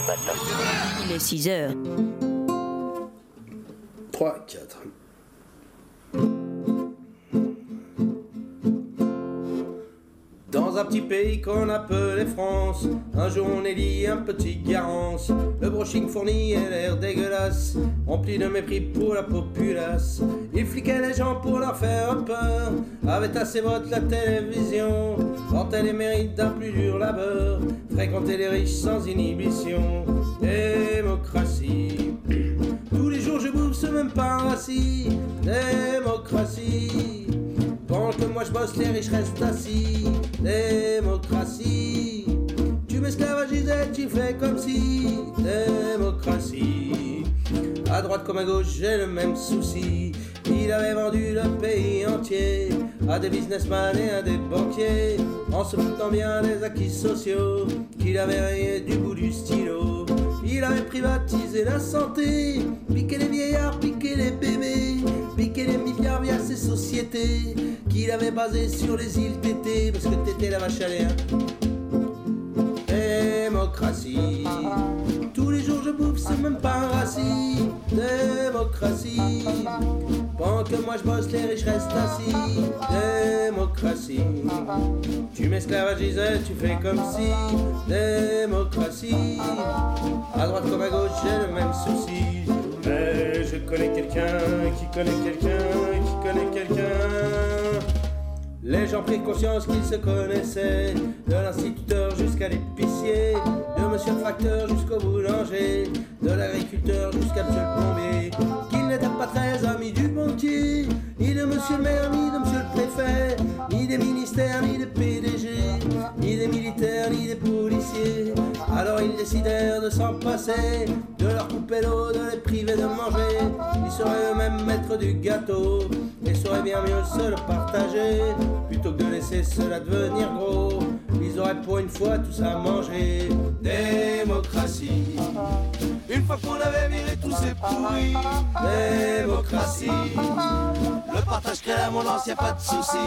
matin. Il est 6 heures. 3, 4. Dans un petit pays qu'on appelait France, un jour on élit un petit Garance. Le brushing fourni et l'air dégueulasse, rempli de mépris pour la populace. Il fliquait les gens pour leur faire peur, avait à ses votes la télévision, vantait les mérites d'un plus dur labeur, fréquentait les riches sans inhibition. Démocratie, tous les jours je bouffe ce même pain rassis. Démocratie, pendant que moi je bosse, les riches restent assis. Démocratie, tu m'esclavagises et tu fais comme si. Démocratie, à droite comme à gauche j'ai le même souci. Il avait vendu le pays entier à des businessmen et à des banquiers, en se foutant bien des acquis sociaux qu'il avait rayés du bout du stylo. Il avait privatisé la santé, piqué les vieillards, piqué les bébés, piqué les milliards via ces sociétés qu'il avait basées sur les îles Tété, parce que Tété la vache à lait, hein. Démocratie, tous les jours je bouffe, c'est même pas un rassis. Démocratie, pendant que moi je bosse, les riches restent assis. Démocratie, tu m'esclavagises, tu fais comme si. Démocratie, à droite comme à gauche j'ai le même souci. Mais je connais quelqu'un qui connaît quelqu'un qui connaît quelqu'un. Les gens prirent conscience qu'ils se connaissaient, de l'instituteur jusqu'à l'épicier, de monsieur le facteur jusqu'au boulanger, de l'agriculteur jusqu'à monsieur le plombier, qu'ils n'étaient pas très amis du banquier, ni de monsieur le maire, ni de monsieur le préfet, ni des ministères, ni des PDG, ni des militaires, ni des policiers. Alors ils décidèrent de s'en passer, de leur couper l'eau, de les priver de manger. Ils seraient eux-mêmes maîtres du gâteau, et sauraient bien mieux se le partager. Plutôt que de laisser cela devenir gros, ils auraient pour une fois tous à manger. Démocratie, une fois qu'on avait viré tous ces pourris. Démocratie, le partage crée l'abondance, y'a pas de souci.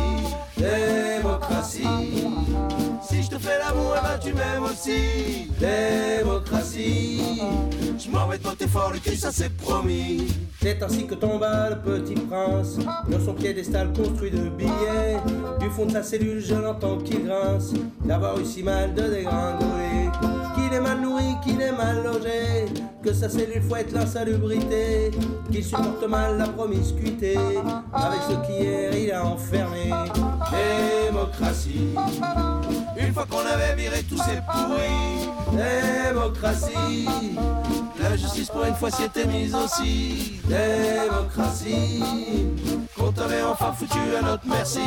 Démocratie, si je te fais l'amour, eh ben tu m'aimes aussi. Démocratie, je m'en vais de voter fort le cul, ça c'est promis. C'est ainsi que tomba le petit prince, dans son piédestal construit de billets. Du fond de sa cellule je l'entends qui grince, d'avoir eu si mal de dégringoler. Qu'il est mal nourri, qu'il est mal logé, que sa cellule fouette l'insalubrité, qu'il supporte mal la promiscuité, avec ceux qui hier il a enfermé. Démocratie, une fois qu'on avait viré tous ces pourris. Démocratie, la justice pour une fois s'y était mise aussi. Démocratie, qu'on t'avait enfin foutu à notre merci.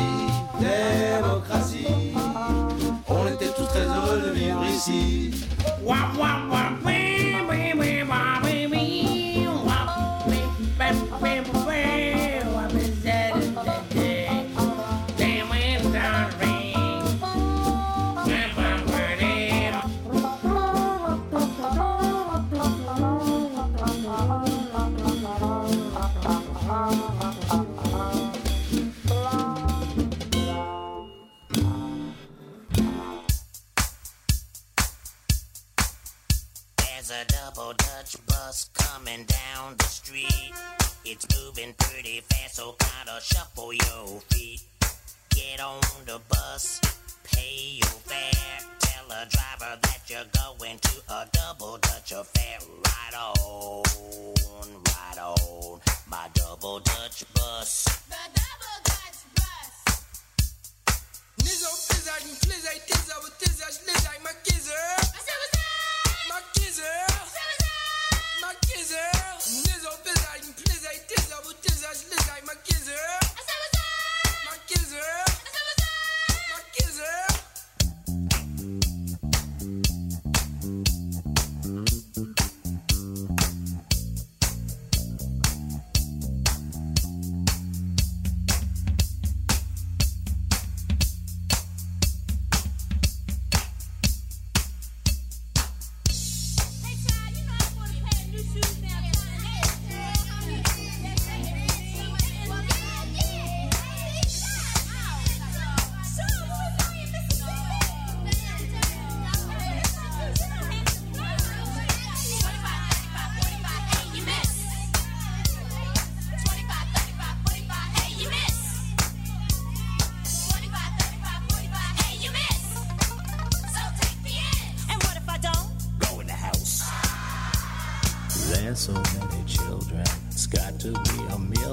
Démocratie, on était tous très heureux de vivre ici. a double Dutch bus coming down the street. It's moving pretty fast, so kinda shuffle your feet. Get on the bus, pay your fare. Tell the driver that you're going to a double Dutch affair. Right on, my double Dutch bus. The double Dutch bus. Nizzo, pizzazz, plizzazz, tizza, with tizzazz, lizzazz, my gizzer. My gizzer. My gizzer. Nizzo, pizzazz, plizzazz, tizza, with tizzazz, lizzazz, my gizzer. My gizzer. My gizzer.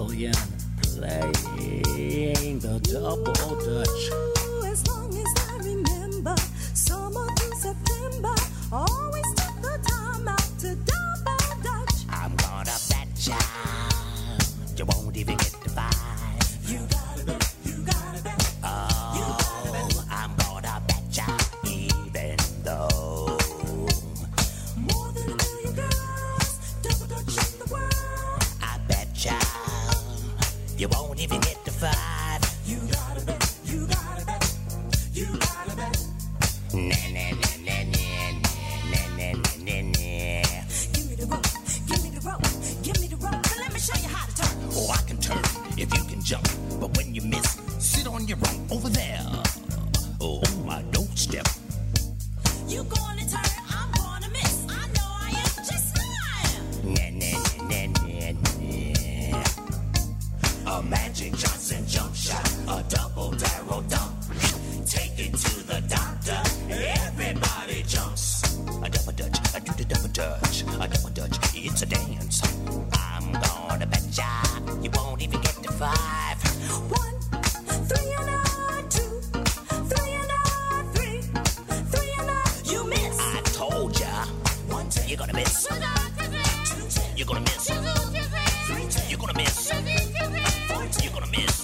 million playing the double dutch. As long as I remember, summer through September, always took the time out to double dutch. I'm gonna bet ya you won't even get to 5. You gotta bet, you gotta bet. Oh, I'm gonna bet ya even though More than 1 million girls, double dutch in the world. I bet ya you won't even get to 5. You gotta bet, you gotta bet, you gotta bet. Nah, nah, nah, nah, nah, nah, nah, nah, nah, nah. Give me the rope, give me the rope, give me the rope. But let me show you how to turn. Oh, I can turn if you can jump, but when you miss, sit on your right over there. Oh, my doorstep. You gonna turn, I'm gonna miss. I know I am just fine. Nah, nah, nah, nah, nah, nah. A Magic Johnson jump shot, a double barrel dump. Take it to the doctor, everybody jumps. A double dutch, I do the double dutch. A double dutch, it's a dance. I'm gonna bet ya you won't even get to 5. 1, 3 and a 2, 3 and a 3, 3 and a. You miss. I told ya you're gonna miss. You're gonna miss. You're gonna miss. You're gonna miss.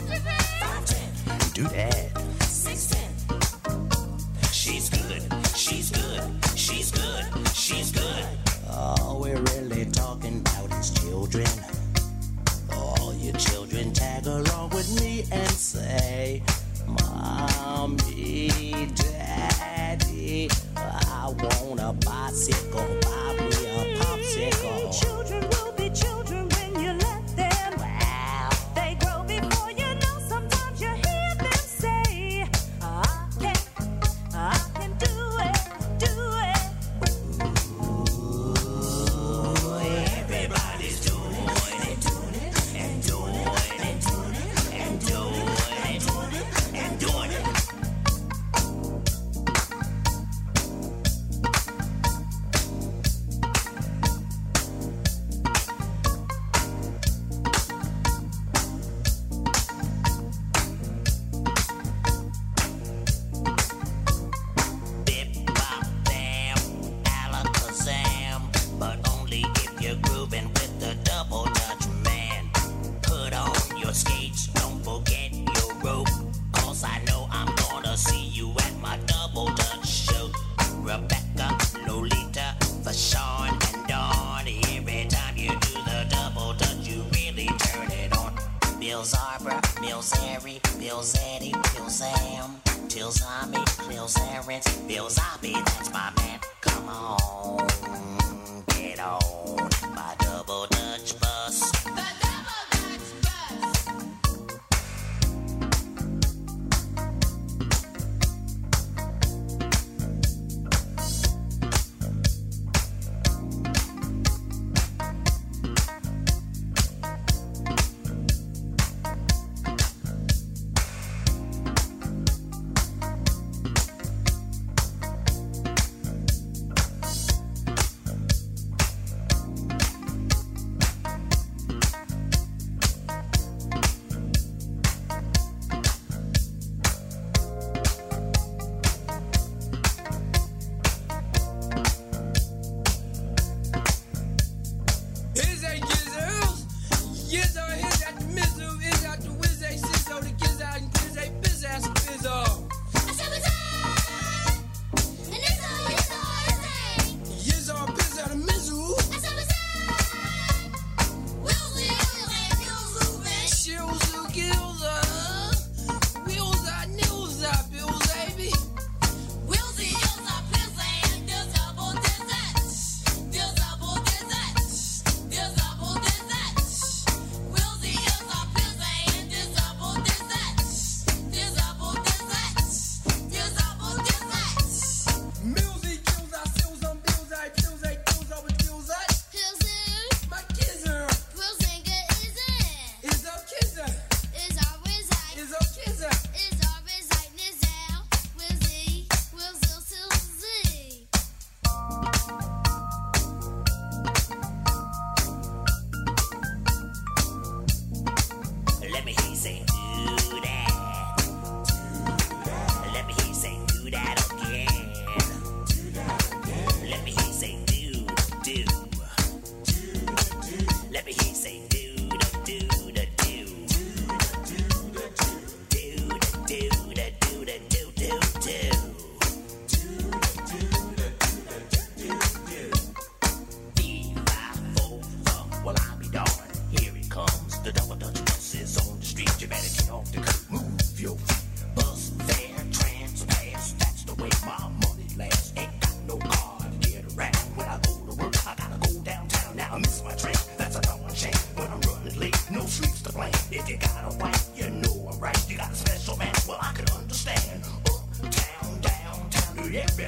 Do that. 6, 10. She's good, she's good, she's good, she's good. All we're really talking about is children. All your children tag along with me and say, Mommy, Daddy, I want a bicycle, buy me a popsicle. Children will be children when you let them. Wow. They grow before you know. Sometimes you hear them say, I can do it, do it. Everybody's doing it, and doing it, and doing it, and doing it, and doing it. Bip, bop, bam, alakazam. But only if you're grooving with the double dutch man. Put on your skates, don't forget your rope. 'Cause I know I'm gonna see you at my double dutch show. Rebecca, Lolita, Fashawn, and Dawn. Every time you do the double dutch, you really turn it on. Bill Zarbra, Bill Zary, Bill Zaddy, Bill Zam, Till Zombie, Bill Zarens, Bill Zombie, that's my man. Come on, get on my double dutch bus. The double dutch bus.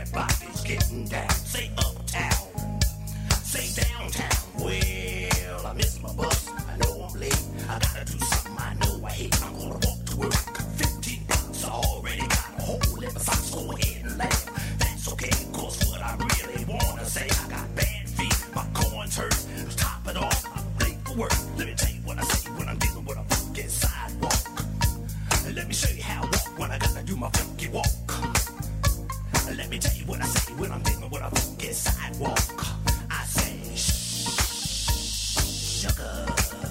everybody's getting down. Say uptown, say downtown. Well, I missed my bus, I know I'm late. I gotta do something I know I hate. I'm gonna walk to work. 15 bucks, I already got a hole in the socks. Go ahead and laugh. That's okay, cause what I really wanna say, I got bad feet, my corns hurt. Top it off, I'm late for work. Let me tell you what I say when I'm dealing with a funky sidewalk. And let me show you how I walk when I gotta do my funky walk. And let me tell you what I say when I'm dealing with a funky sidewalk. I say, sugar.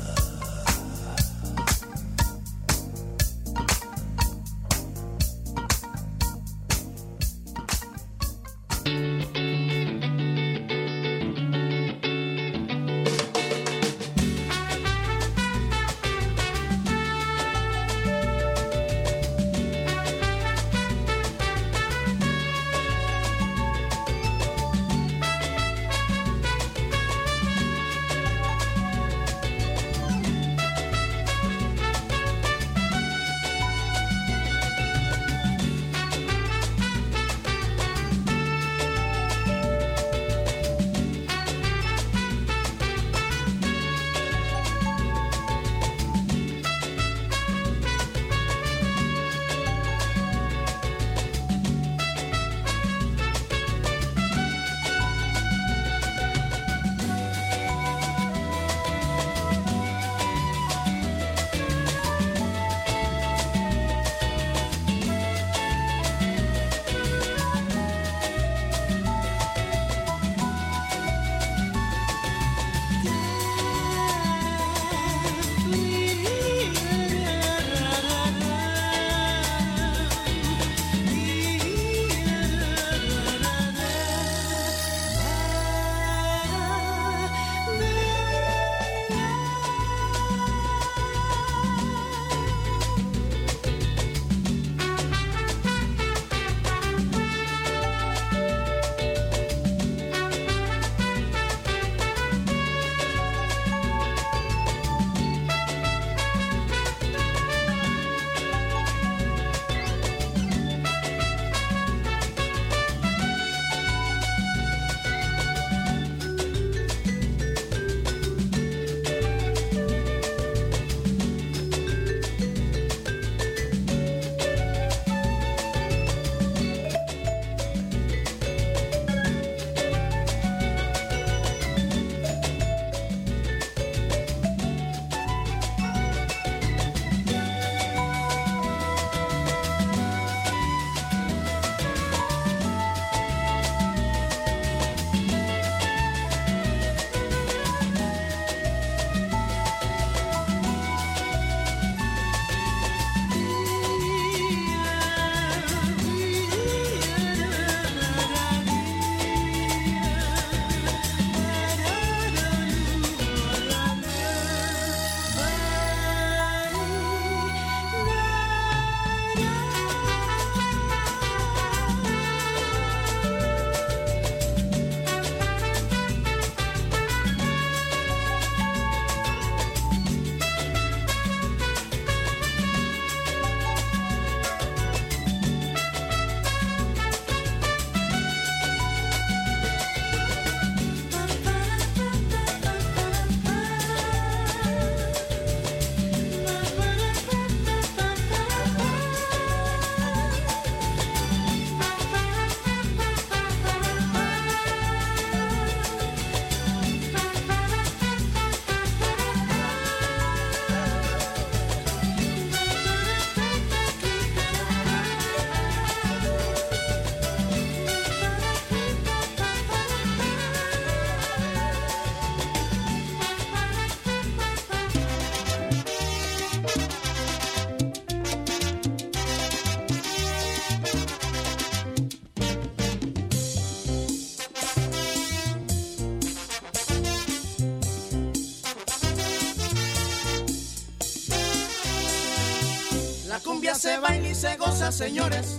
cumbia se baila y se goza, señores.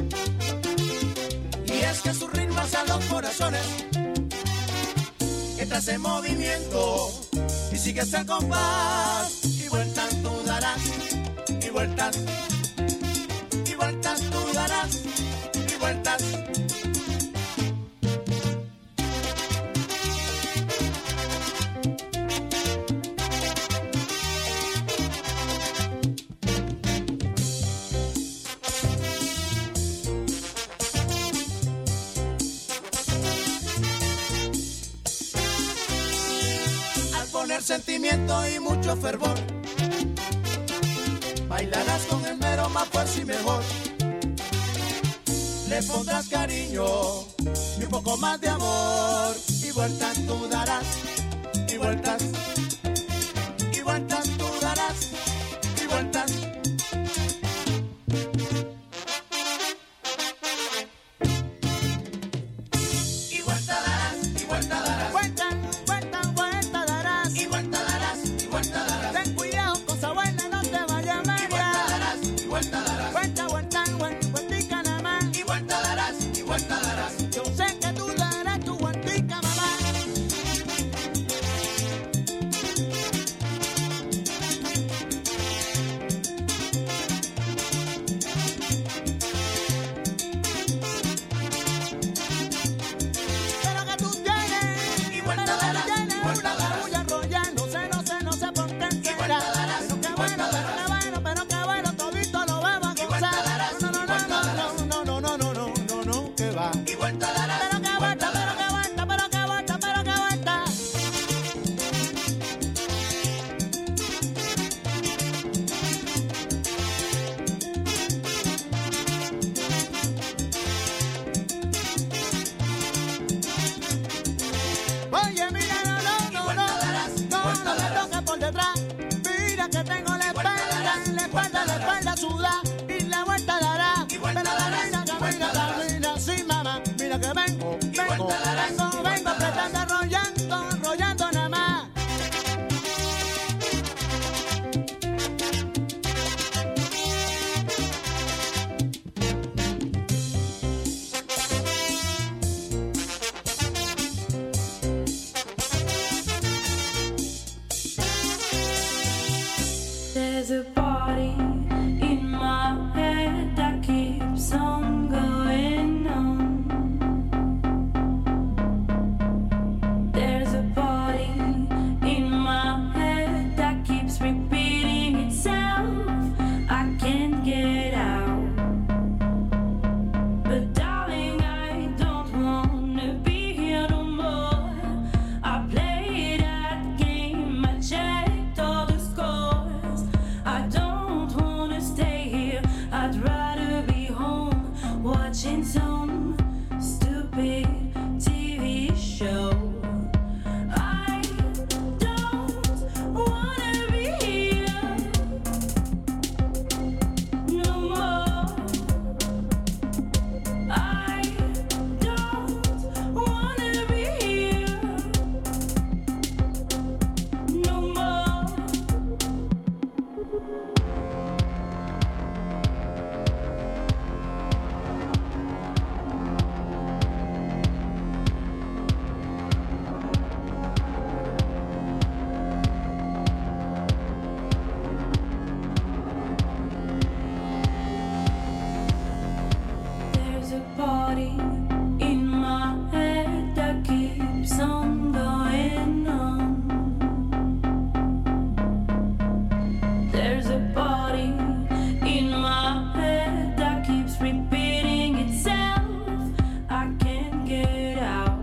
Y es que su ritmo a los corazones. Entras en movimiento y sigues el compás. Y vueltas tú darás, y vueltas tú darás, y vueltas tener sentimiento y mucho fervor. Bailarás con esmero, más fuerza y mejor. Le pondrás cariño y un poco más de amor. Y vueltas tú darás, y vueltas tú darás, y vueltas. Y vuelta darás, y vuelta darás. Vuelta, vuelta, vuelta darás. Y vuelta darás, y vuelta darás. Ten cuidado, cosa buena no te vaya a marear. Y vuelta darás, y vuelta darás. Vuelta, vuelta, vuelta, vueltica nada más. Y vuelta darás, y vuelta darás. Yo sé que tú darás tu vueltica, mamá. Pero que tú tienes, y vuelta darás, y vuelta darás. Una cabulla enrollada, no sé por qué será. Pero qué bueno, todito lo vamos a gozar. No, que va. Y vuelta darás, pero que vuelta, pero que vuelta, pero que vuelta, pero que vuelta. Oye, mira, no me toques por detrás. Mira que tengo la espalda suda y la vuelta dará. Pero camina, sí, mamá. Mira que vengo apretando, enrollando nada más. There's a party in my head that keeps on going on. There's a party in my head that keeps repeating itself. I can't get out. But darling, I don't wanna be here no more. I played that game, I checked all the scores. I don't wanna stay here, I'd rather be home watching some stupid TV show. I don't wanna be here no more. I don't wanna be here no more. There's a party in my head that keeps on going on. There's a party in my head that keeps repeating itself. I can't get out.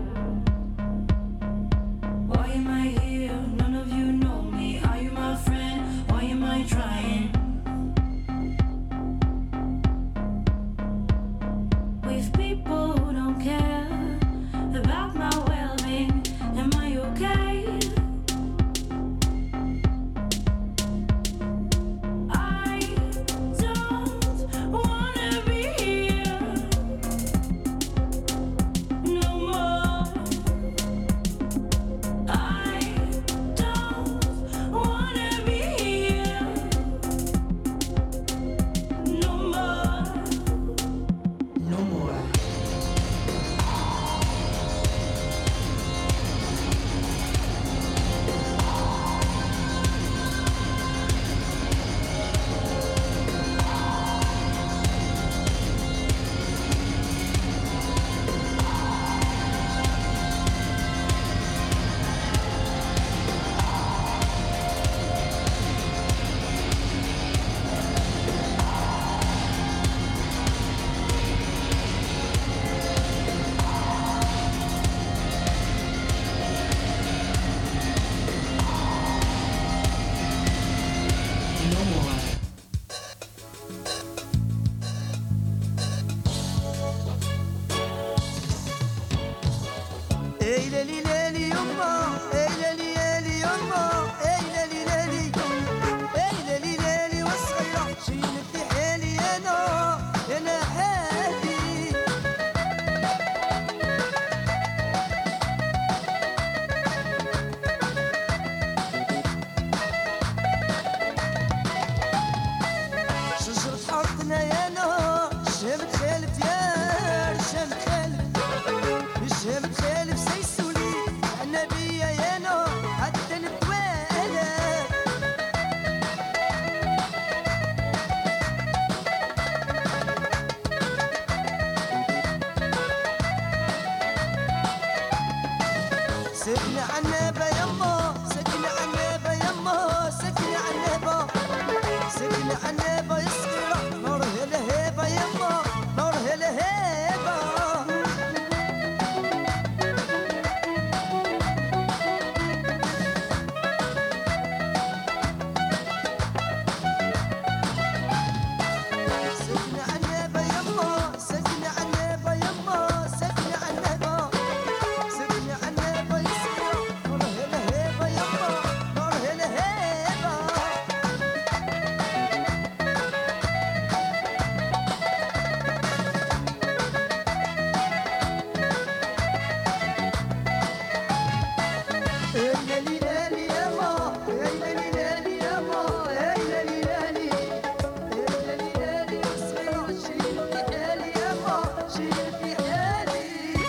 Why am I here? None of you know me. Are you my friend? Why am I trying? With people سكني عنابة يما سكني عنابة يما سكني عنابة سكني عنابة يا صغيرة نور الهيبة يما نور الهيبة سكني عنابة يما سكني عنابة يما سكني عنابة سكني عنابة يا صغيرة نور الهيبة يما نور الهيبة ليلي ليلي يما ليلي ليلي يما ليلي ليلي ليلي ليلي صغيرة شيل في حالي يما شيل في حالي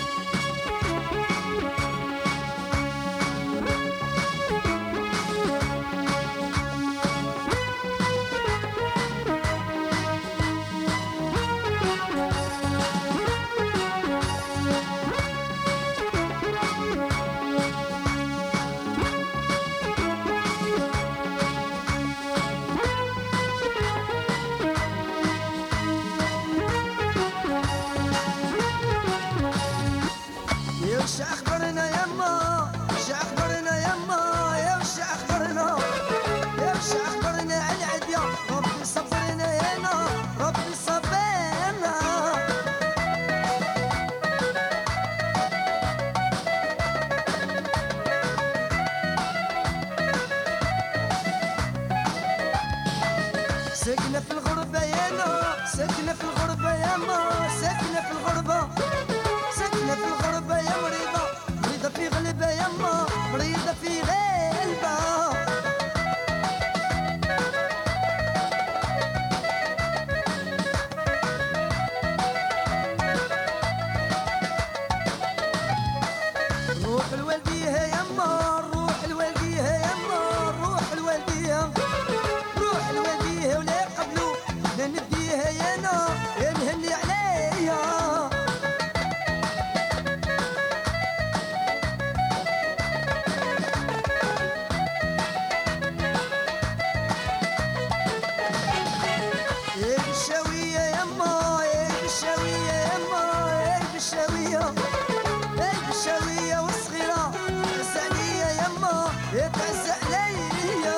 يا وش اخبرنا يما وش اخبرنا يما يا وش اخبرنا يا وش اخبرنا على العديا ربي صبرنا يانا ربي صبرنا ساكنة في الغربة يانا ساكنة في الغربة ياما ساكنة في الغربة ساكنة في الغربة يا مريضة مريضة في غلبة يما مريضة في غلبة روح الوالديها يما روح الوالديها يما روح الوالديها روح الوالديها ولا قبلو لا نديها يانا يا نهني عليها يا بالشاوية يما يا بالشاوية يما يا بالشاوية يا بالشاوية والصغيرة تعز عليا يما يا تعز عليا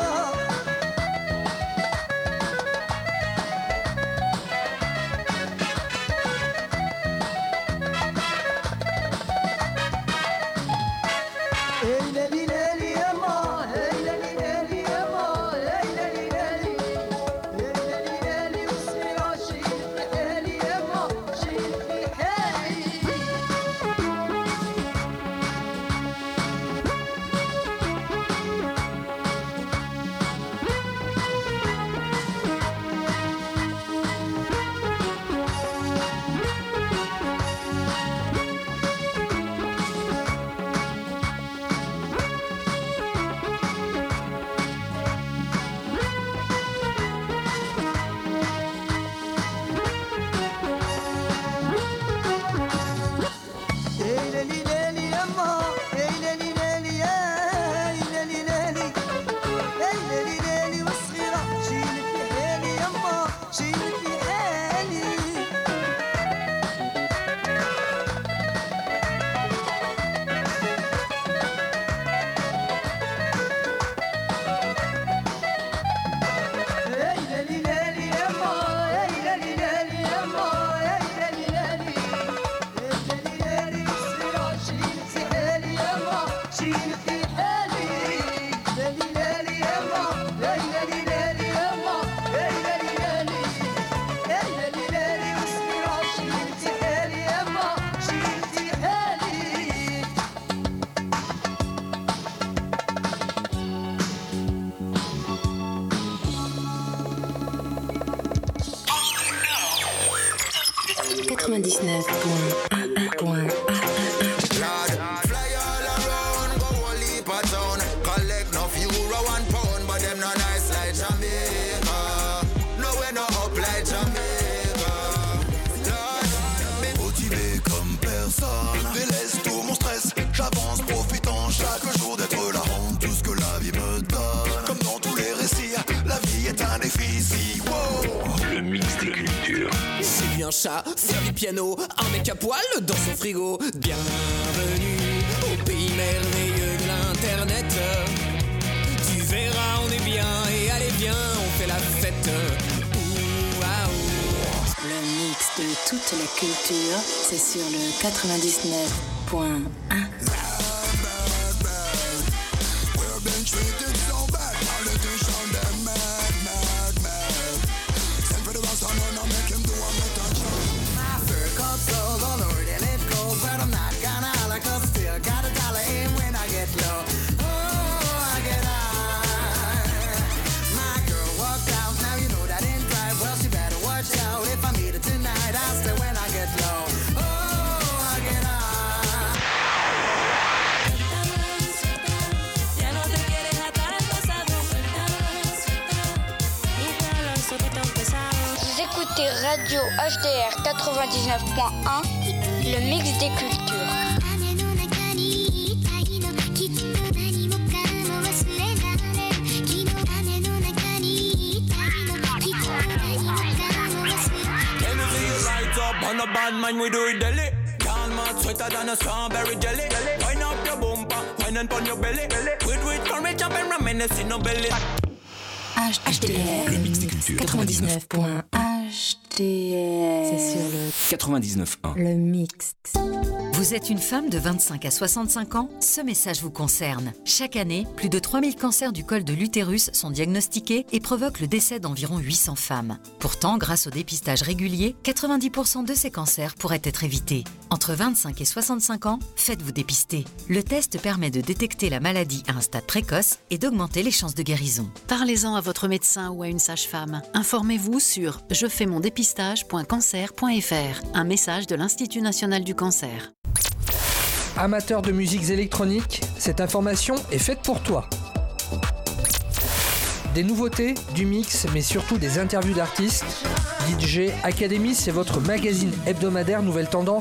ليلي ليلي يما ليلي ليلي يما ليلي ليلي ليلي ليلي والصغيرة شيل في حالي يما شيل في حالي ليلي ليلي يما ليلي ليلي يا ليلي ليلي ليلي ليلي والصغيرة شيل في حالي يما شيل في حالي ليلي ليلي يما ليلي ليلي يما ليلي ليلي ليلي ليلي والصغيرة شيل في حالي يما شيل في حالي ليلي ليلي يما ليلي ليلي يما ليلي ليلي ليلي ليلي والصغيرة شيل في حالي يما شيل في حالي Fly all around, go a leap a town. Collect enough euro and pound, but them not nice like Jamaica. No we no up like Jamaica. Motivé comme personne, délaisse tout mon stress. J'avance, profitant chaque culture. J'ai vu un chat faire du piano, un mec à poil dans son frigo. Bienvenue au pays merveilleux de l'internet. Tu verras, on est bien et allez viens, on fait la fête. Le mix de toute la culture, c'est sur le 99.1. Radio HDR 99.1, le mix des cultures. On a bad man, we do it daily. Can't man sweeter than a strawberry jelly. Wind up your bumper, wind and on your belly. With courage up and reminisce in no belly. HDR, le mix des cultures. 99.1 HDR. C'est sur le 99.1. Le mix. Vous êtes une femme de 25 à 65 ans? Ce message vous concerne. Chaque année, plus de 3000 cancers du col de l'utérus sont diagnostiqués et provoquent le décès d'environ 800 femmes. Pourtant, grâce au dépistage régulier, 90% de ces cancers pourraient être évités. Entre 25 et 65 ans, faites-vous dépister. Le test permet de détecter la maladie à un stade précoce et d'augmenter les chances de guérison. Parlez-en à votre médecin ou à une sage-femme. Informez-vous sur jefaimondepistage.cancer.fr. Un message de l'Institut national du cancer. Amateur de musiques électroniques, cette information est faite pour toi. Des nouveautés, du mix, mais surtout des interviews d'artistes. DJ Academy, c'est votre magazine hebdomadaire Nouvelle Tendance